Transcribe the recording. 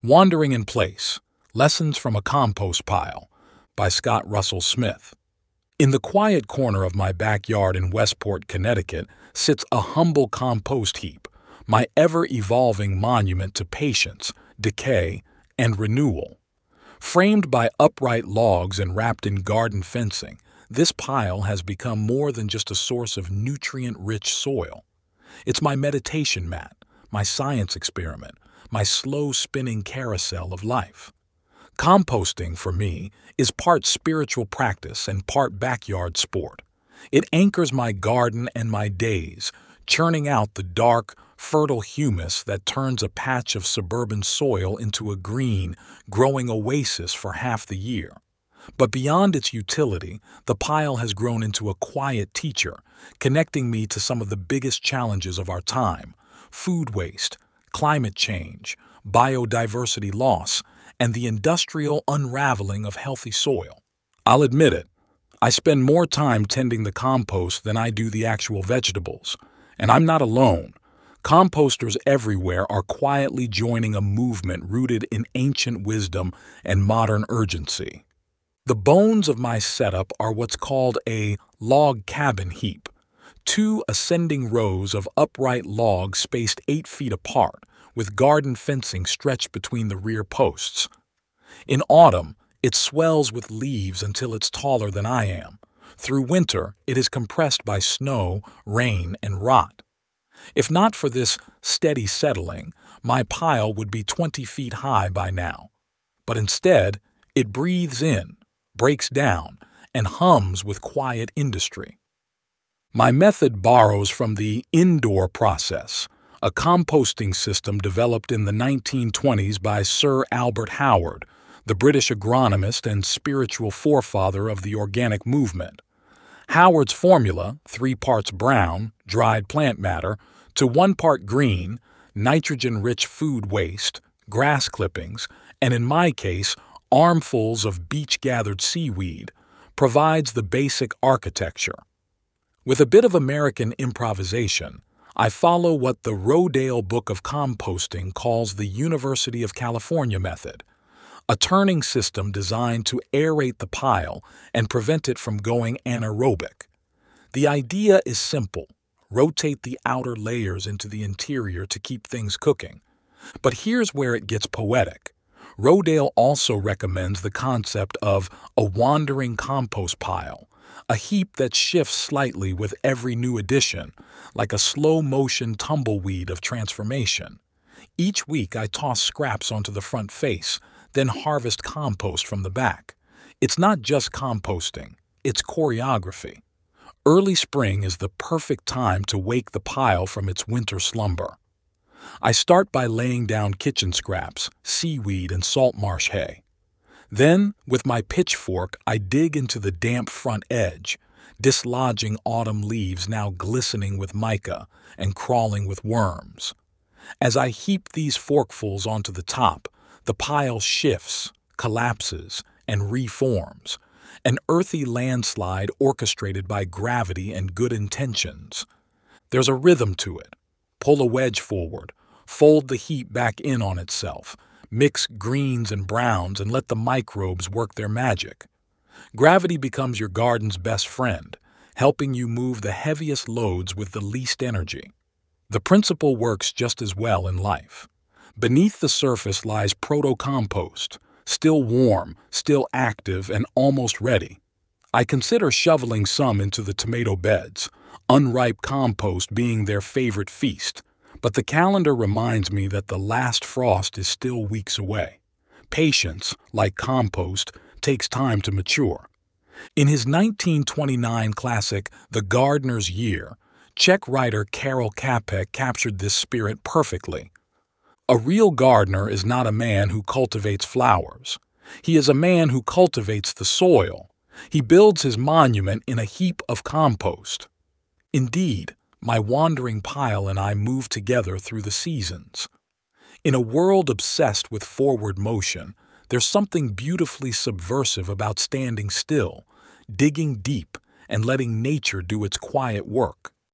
Wandering in Place: Lessons from a Compost Pile by Scott Russell Smith. In the quiet corner of my backyard in Westport, Connecticut, sits a humble compost heap, my ever-evolving monument to patience, decay, and renewal. Framed by upright logs and wrapped in garden fencing, this pile has become more than just a source of nutrient-rich soil. It's my meditation mat, my science experiment, my slow-spinning carousel of life. Composting, for me, is part spiritual practice and part backyard sport. It anchors my garden and my days, churning out the dark, fertile humus that turns a patch of suburban soil into a green, growing oasis for half the year. But beyond its utility, the pile has grown into a quiet teacher, connecting me to some of the biggest challenges of our time: food waste, climate change, biodiversity loss, and the industrial unraveling of healthy soil. I'll admit it, I spend more time tending the compost than I do the actual vegetables. And I'm not alone. Composters everywhere are quietly joining a movement rooted in ancient wisdom and modern urgency. The bones of my setup are what's called a log cabin heap. 2 ascending rows of upright logs spaced 8 feet apart, with garden fencing stretched between the rear posts. In autumn, it swells with leaves until it's taller than I am. Through winter, it is compressed by snow, rain, and rot. If not for this steady settling, my pile would be 20 feet high by now. But instead, it breathes in, breaks down, and hums with quiet industry. My method borrows from the indoor process, a composting system developed in the 1920s by Sir Albert Howard, the British agronomist and spiritual forefather of the organic movement. Howard's formula, 3 parts brown, dried plant matter, to 1 part green, nitrogen-rich food waste, grass clippings, and in my case, armfuls of beach-gathered seaweed, provides the basic architecture. With a bit of American improvisation, I follow what the Rodale Book of Composting calls the University of California method, a turning system designed to aerate the pile and prevent it from going anaerobic. The idea is simple: rotate the outer layers into the interior to keep things cooking. But here's where it gets poetic. Rodale also recommends the concept of a wandering compost pile, a heap that shifts slightly with every new addition, like a slow-motion tumbleweed of transformation. Each week I toss scraps onto the front face, then harvest compost from the back. It's not just composting, it's choreography. Early spring is the perfect time to wake the pile from its winter slumber. I start by laying down kitchen scraps, seaweed, and salt marsh hay. Then, with my pitchfork, I dig into the damp front edge, dislodging autumn leaves now glistening with mica and crawling with worms. As I heap these forkfuls onto the top, the pile shifts, collapses, and reforms, an earthy landslide orchestrated by gravity and good intentions. There's a rhythm to it. Pull a wedge forward, fold the heap back in on itself, mix greens and browns, and let the microbes work their magic. Gravity becomes your garden's best friend, helping you move the heaviest loads with the least energy. The principle works just as well in life. Beneath the surface lies proto-compost, still warm, still active, and almost ready. I consider shoveling some into the tomato beds, unripe compost being their favorite feast. But the calendar reminds me that the last frost is still weeks away. Patience, like compost, takes time to mature. In his 1929 classic, The Gardener's Year, Czech writer Karel Čapek captured this spirit perfectly. A real gardener is not a man who cultivates flowers. He is a man who cultivates the soil. He builds his monument in a heap of compost. Indeed, my wandering pile and I move together through the seasons. In a world obsessed with forward motion, there's something beautifully subversive about standing still, digging deep, and letting nature do its quiet work.